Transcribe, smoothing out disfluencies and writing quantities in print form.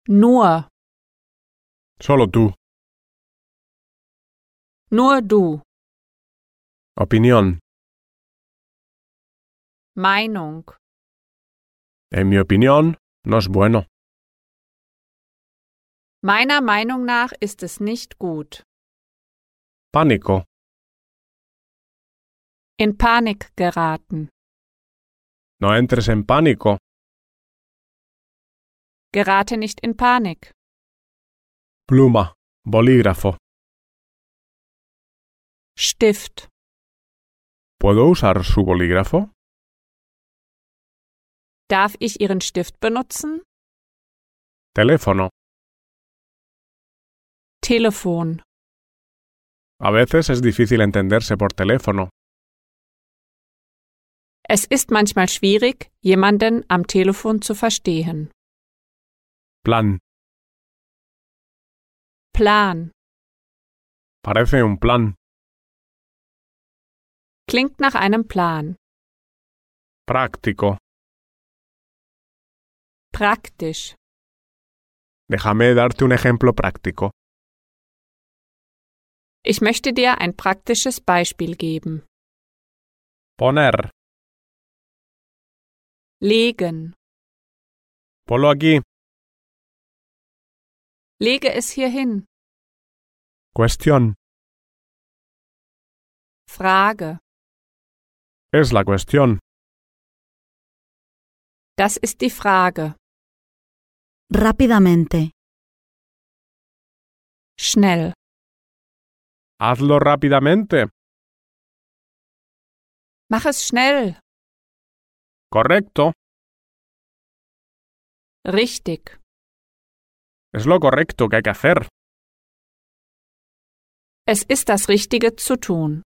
Nur. Solo tú. Nur du. Opinión. Meinung. En mi opinión, no es bueno. Meiner Meinung nach ist es nicht gut. Pánico. In Panik geraten. No entres en pánico. Gerate nicht in Panik. Pluma. Bolígrafo. Stift. ¿Puedo usar su bolígrafo? Darf ich Ihren Stift benutzen? Teléfono. Telefon. A veces es difícil entenderse por teléfono. Es ist manchmal schwierig, jemanden am Telefon zu verstehen. Plan. Plan. Parece un plan. Klingt nach einem Plan. Práctico. Praktisch. Déjame darte un ejemplo práctico. Ich möchte dir ein praktisches Beispiel geben. Poner. Legen. Ponlo aquí. Lege es hier hin. Cuestión. Frage. Es la cuestión. Das ist die Frage. Rápidamente. Schnell. Hazlo rápidamente. Mach es schnell. Correcto. Richtig. Es lo correcto que hay que hacer. Es ist das Richtige zu tun.